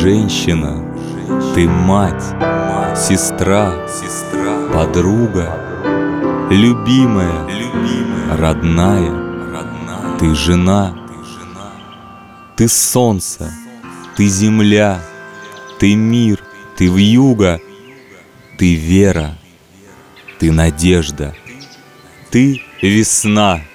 женщина, ты мать, сестра, подруга, любимая, родная, ты жена, ты солнце, ты земля, ты мир, ты вьюга, ты вера, ты надежда, ты весна.